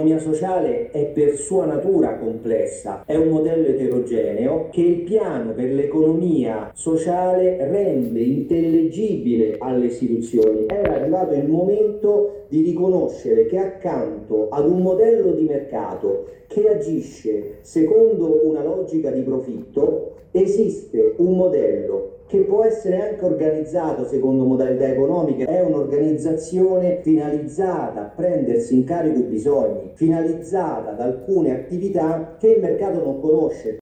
L'economia sociale è per sua natura complessa, è un modello eterogeneo che il piano per l'economia sociale rende intellegibile alle istituzioni. Era arrivato il momento di riconoscere che accanto ad un modello di mercato che agisce secondo una logica di profitto, esiste un modello che può essere anche organizzato secondo modalità economiche, è un'organizzazione finalizzata a prendersi in carico i bisogni, finalizzata ad alcune attività che il mercato non conosce.